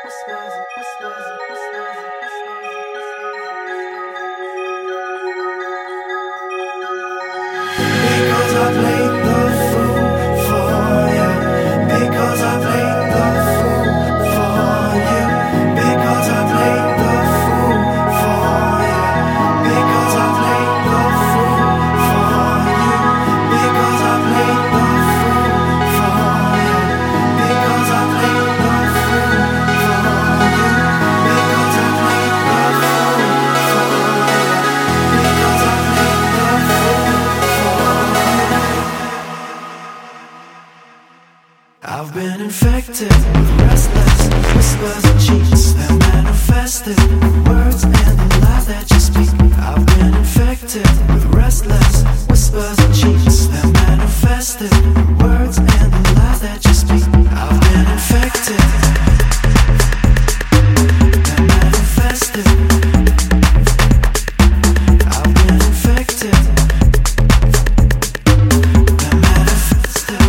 Because I played the fool for you. Because I played the fool for you. Because I played the fool for you. Because I played the fool for you. Because I played the fool for you. Because I played the fool for you. Because I played the fool for you. Because I played the fool. I've been infected with restless whispers and cheats that manifested words and the lies that you speak. I've been infected with restless whispers and cheats that manifested words and the lies that you speak. I've been infected that manifested. I've been infected that manifested.